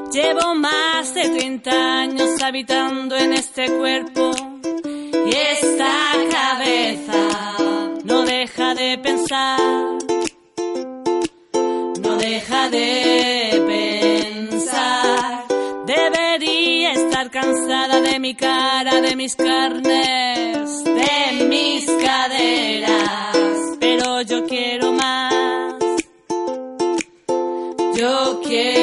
Llevo más de 30 años habitando en este cuerpo y esta cabeza no deja de pensar, no deja de pensar. Debería estar cansada de mi cara, de mis carnes, de mis caderas, pero yo quiero más, yo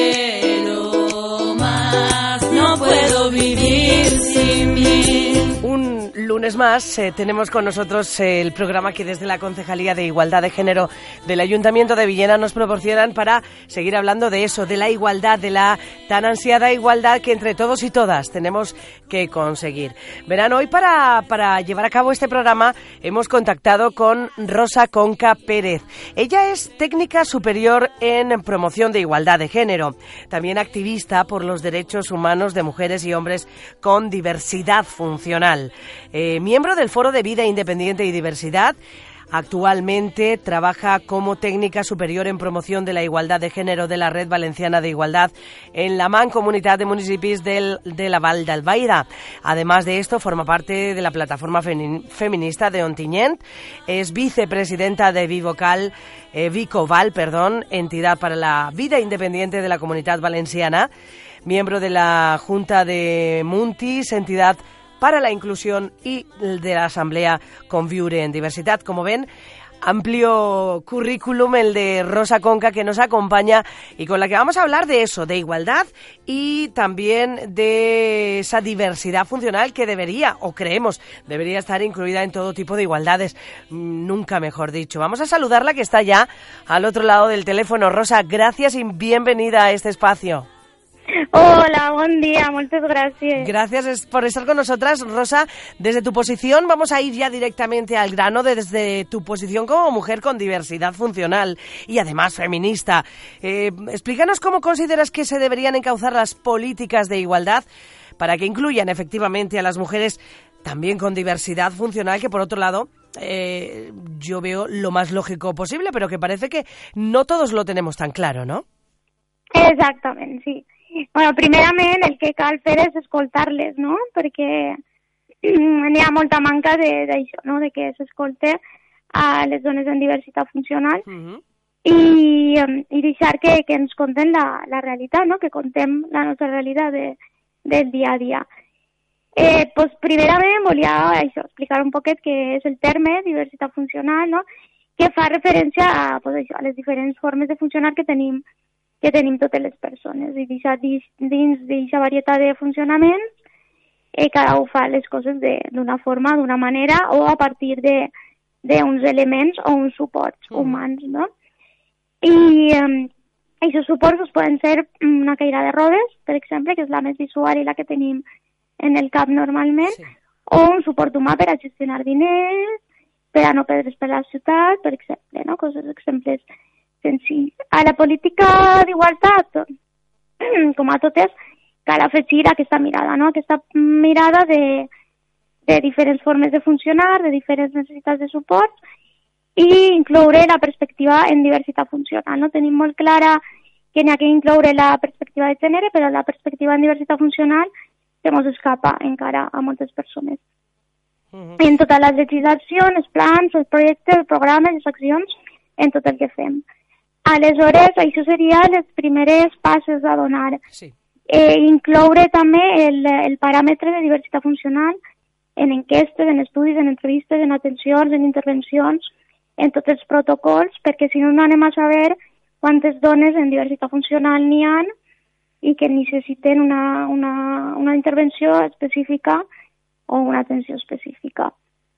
quiero más, no puedo vivir sin mí. Un lunes más tenemos con nosotros el programa que desde la Concejalía de Igualdad de Género del Ayuntamiento de Villena nos proporcionan para seguir hablando de eso, de la igualdad, de la tan ansiada igualdad que entre todos y todas tenemos que conseguir. Verán, hoy para llevar a cabo este programa hemos contactado con Rosa Conca Pérez. Ella es técnica superior en promoción de igualdad de género, también activista por los derechos humanos de mujeres y hombres con diversidad funcional. Miembro del Foro de Vida Independiente y Diversidad, actualmente trabaja como técnica superior en promoción de la igualdad de género de la Red Valenciana de Igualdad en la Mancomunitat de Municipis de la Val d'Albaida. Además de esto, forma parte de la plataforma feminista de Ontinyent, es vicepresidenta de Vicoval, entidad para la vida independiente de la Comunitat Valenciana, miembro de la Junta de Muntis, entidad para la inclusión y de la Asamblea Conviure en Diversidad. Como ven, amplio currículum el de Rosa Conca, que nos acompaña y con la que vamos a hablar de eso, de igualdad y también de esa diversidad funcional que debería, o creemos, debería estar incluida en todo tipo de igualdades, nunca mejor dicho. Vamos a saludarla, que está ya al otro lado del teléfono. Rosa, gracias y bienvenida a este espacio. Hola, buen día, muchas gracias. Gracias por estar con nosotras, Rosa. Desde tu posición, vamos a ir ya directamente al grano, desde tu posición como mujer con diversidad funcional y además feminista. Explícanos cómo consideras que se deberían encauzar las políticas de igualdad para que incluyan efectivamente a las mujeres también con diversidad funcional, que por otro lado yo veo lo más lógico posible, pero que parece que no todos lo tenemos tan claro, ¿no? Exactament, sí. Bueno, primerament el que cal fer és escoltar-les, no? Perquè n'hi ha molta manca d'això, no? De que s'escolte a les dones en diversitat funcional i deixar que ens conten la realitat, no? Que contem la nostra realitat del dia a dia. Pues primerament volia explicar un poquet què és el terme diversitat funcional, no? Que fa referència a, pues, això, a les diferents formes de funcionar que tenim totes les persones, i dins d'aquesta varietat de funcionaments cada un fa les coses d'una forma, d'una manera o a partir d'uns elements o uns suports humans, no? I aquests suports poden ser una cadira de rodes, per exemple, que és la més visual i la que tenim en el cap normalment, sí. O un suport humà per a gestionar diners, per a no perdre's per la ciutat, per exemple, no? Exemples senzill. A la política d'igualtat, com a totes, cal afegir aquesta mirada, no? Aquesta mirada de diferents formes de funcionar, de diferents necessitats de suport i incloure la perspectiva en diversitat funcional, no? Tenim molt clara que n'hi ha que incloure la perspectiva de gènere, però la perspectiva en diversitat funcional se mos escapa encara a moltes persones. En totes les legislacions, els plans, els projectes, els programes, les accions, en tot el que fem. Aleshores, això seria les primeres passes a donar. Sí. Incloure també el paràmetre de diversitat funcional en enquestes, en estudis, en entrevistes, en atencions, en intervencions, en tots els protocols, perquè si no anem a saber quantes dones en diversitat funcional n'hi ha i que necessiten una intervenció específica o una atenció específica.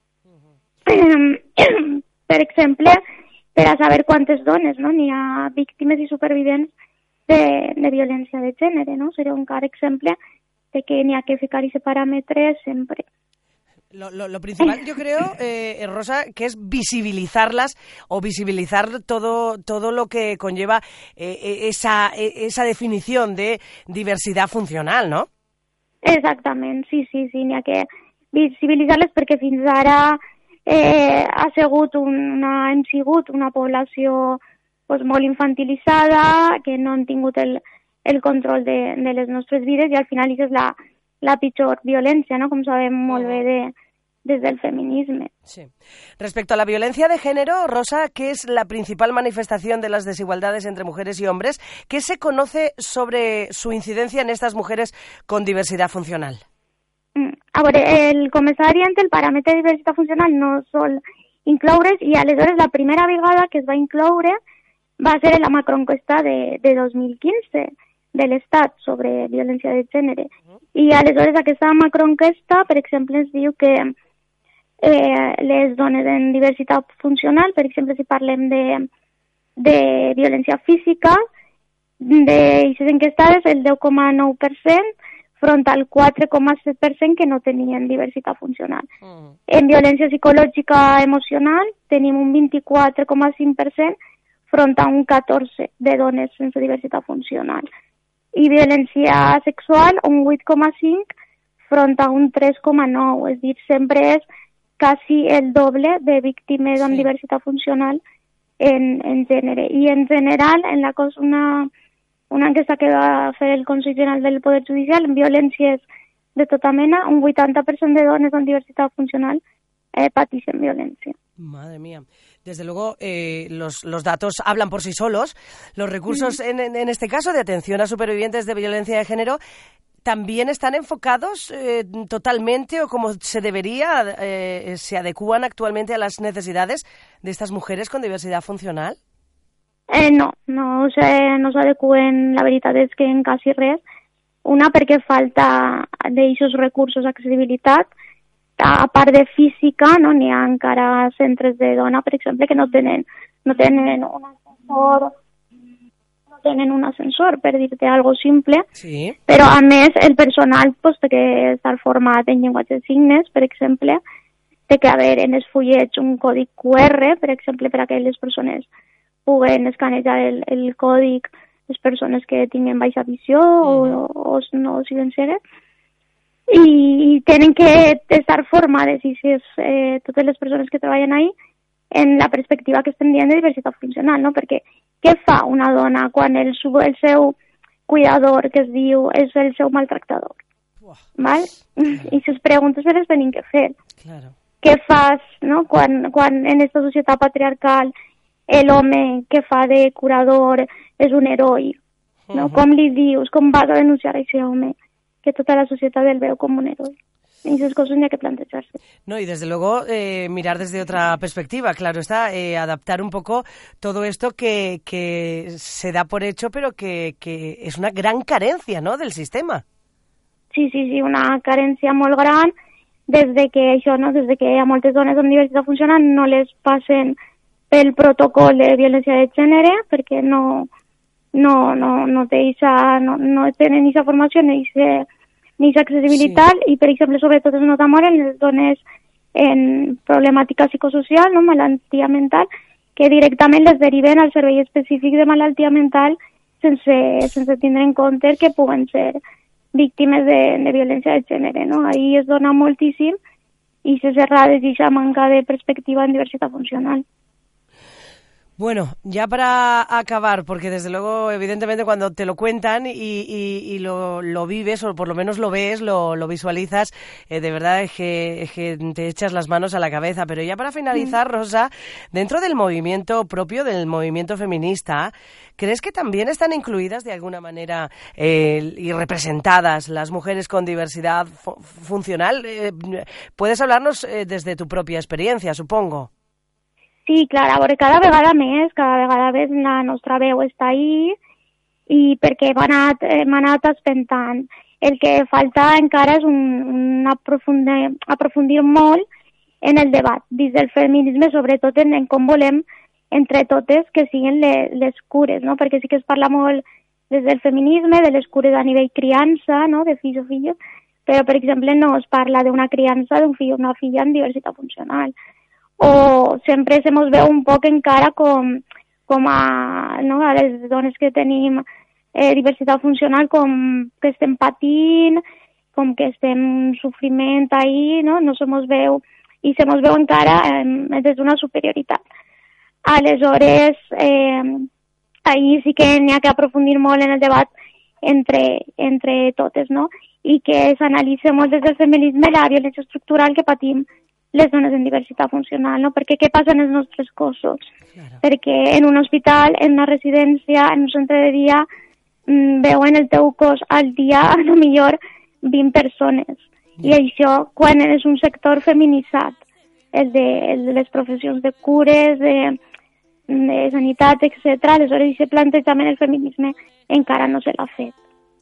Per exemple, per a saber quantes dones, no? N'hi ha víctimes i supervivents de violència de gènere, no? Seria un clar exemple de que n'hi ha que ficar aquest paràmetre sempre. Lo principal, yo creo, Rosa, que es visibilizarlas o visibilizar todo lo que conlleva esa definición de diversidad funcional, ¿no? Exactament, sí, n'hi ha que visibilitzar-les perquè fins ara hem sigut una població pues, molt infantilitzada, que no han tingut el el control de les nostres vides, i al final és la pitjor violència, no? Com sabem molt bé des del feminisme. Sí. Respecto a la violencia de género, Rosa, ¿qué es la principal manifestación de las desigualdades entre mujeres y hombres? ¿Qué se conoce sobre su incidencia en estas mujeres con diversidad funcional? A veure, el comissari en el paràmetre de diversitat funcional no sol incloure's, i aleshores la primera vegada que es va incloure va ser en la macroenquesta de 2015 de l'Estat sobre violència de gènere. I aleshores aquesta macroenquesta, per exemple, ens diu que les dones en diversitat funcional, per exemple, si parlem de violència física, d'aquestes enquestades el 10,9% front al 4,7% que no tenien diversitat funcional. En violència psicològica emocional tenim un 24,5% front a un 14% de dones sense diversitat funcional. I violència sexual un 8,5% front a un 3,9%, és a dir, sempre és quasi el doble de víctimes amb diversitat funcional en gènere. I en general, en la cosa, una enquesta que va fer el Consell General del Poder Judicial, en violències de tota mena, un 80% de dones amb diversitat funcional pateixen violència. Madre mía. Desde luego, los datos hablan por sí solos. Los recursos, en este caso, de atención a supervivientes de violencia de género, ¿también están enfocados totalmente o como se debería, se adecúan actualmente a las necesidades de estas mujeres con diversidad funcional? No s'adeqüen, la veritat és que en quasi res. Una, perquè falta d'aixos recursos d'accessibilitat, a part de física, no n'hi ha encara centres de dona, per exemple, que no tenen un ascensor, per dir-te algo simple, sí. Però a més el personal té que estar format en llenguatge de signes, per exemple, té que haver en els fullets un codi QR, per exemple, per a que les persones puguen escanejar el codi, les persones que tinguin baixa visió o no siguen cegues, i tenen que estar formades, i si totes les persones que treballen ahí en la perspectiva que estem dient de diversitat funcional, no? Perquè què fa una dona quan el seu cuidador, que es diu, és el seu maltractador? Val? I les preguntes se les tenim que fer. Claro. Què fas, no? Quan en aquesta societat patriarcal l'home que fa de curador és un heroi, no? Com li dius, com vas a denunciar a aquest home? Que tota la societat el veu com un heroi. Y esas cosas hay que plantearse. No, y desde luego mirar desde otra perspectiva, claro está, adaptar un poco todo esto que se da por hecho, pero que es una gran carencia, ¿no?, del sistema. Sí, una carència molt gran, des de que a moltes dones amb diversitat funcional no les passen pel protocol de violència de gènere, perquè no tenen aquesta formació ni aquesta accessibilitat, sí. I, per exemple, sobretot es nota molt en les dones en problemàtica psicosocial, no? Malaltia mental, que directament les deriven al servei específic de malaltia mental sense tindre en compte que puguen ser víctimes de violència de gènere, no? Ahí es dona moltíssim i se cerrades i aquesta manca de perspectiva en diversitat funcional. Bueno, ya para acabar, porque desde luego, evidentemente, cuando te lo cuentan y lo vives, o por lo menos lo ves, lo visualizas, de verdad es que te echas las manos a la cabeza. Pero ya para finalizar, Rosa, dentro del movimiento propio, del movimiento feminista, ¿crees que también están incluidas de alguna manera y representadas las mujeres con diversidad funcional? Puedes hablarnos desde tu propia experiencia, supongo. Sí, clar, a veure, cada vegada més la nostra veu està ahí i perquè hem anat espentant. El que falta encara és aprofundir molt en el debat dins del feminisme, sobretot en com volem entre totes que siguin les cures, no? Perquè sí que es parla molt des del feminisme, de les cures a nivell criança, no? De fills o filles, però, per exemple, no es parla d'una criança d'un fill o una filla en diversitat funcional. O sempre se mos veu un poc encara com a les dones que tenim diversitat funcional, com que estem patint, com que estem en sofriment ahí, no se mos veu, i se mos veu encara des d'una superioritat. Aleshores, ahí sí que n'hi ha que aprofundir molt en el debat entre totes, no? I que s'analitza molt des del feminisme la violència estructural que patim les dones en diversitat funcional, no? Perquè què passa en els nostres cossos? Claro. Perquè en un hospital, en una residència, en un centre de dia, veuen el teu cos al dia a lo millor 20 persones. I això, quan és un sector feminitzat, el de les professions de cures, de sanitat, etc., aleshores aquest plantejament el feminisme encara no se l'ha fet.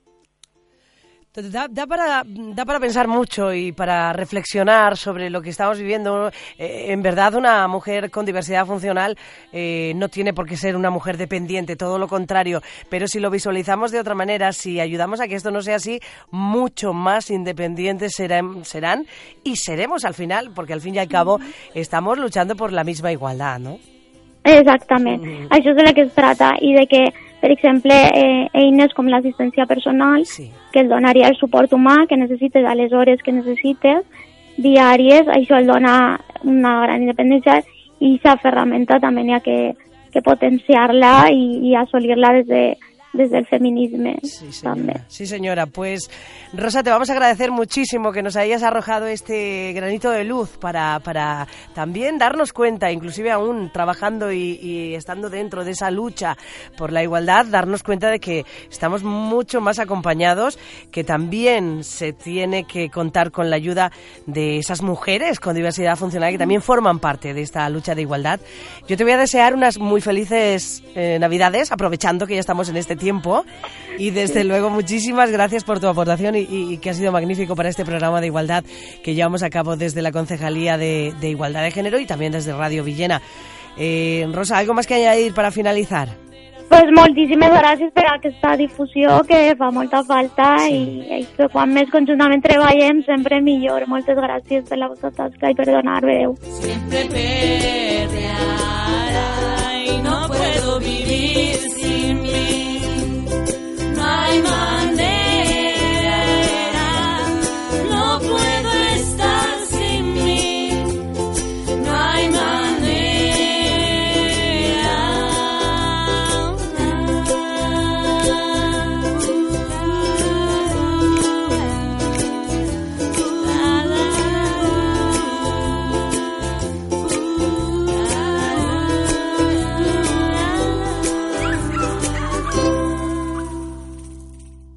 Da para pensar mucho y para reflexionar sobre lo que estamos viviendo. En verdad, una mujer con diversidad funcional no tiene por qué ser una mujer dependiente, todo lo contrario. Pero si lo visualizamos de otra manera, si ayudamos a que esto no sea así, mucho más independientes serán y seremos al final, porque al fin y al cabo estamos luchando por la misma igualdad, ¿no? Exactament. Això és de la que es trata i de que, per exemple, eines com l'assistència personal, que et donaria el suport humà que necessites a les hores que necessites, diàries, això et dona una gran independència i aquesta ferramenta també n'hi ha que potenciar-la i assolir-la desde el feminisme. Sí, señora. Sí, señora. Pues, Rosa, te vamos a agradecer muchísimo que nos hayas arrojado este granito de luz para también darnos cuenta, inclusive aún trabajando y estando dentro de esa lucha por la igualdad, darnos cuenta de que estamos mucho más acompañados, que también se tiene que contar con la ayuda de esas mujeres con diversidad funcional que también forman parte de esta lucha de igualdad. Yo te voy a desear unas muy felices Navidades, aprovechando que ya estamos en este tiempo, y desde luego muchísimas gracias por tu aportación y que ha sido magnífico para este programa de igualdad que llevamos a cabo desde la Concejalía de Igualdad de Género y también desde Radio Villena. Rosa, ¿algo más que añadir para finalizar? Pues moltíssimes gràcies per aquesta difusió que fa molta falta i que quan més conjuntament treballem sempre millor. Moltes gràcies per la vostra tasca i per donar veu. Siempre perreará y no puedo vivir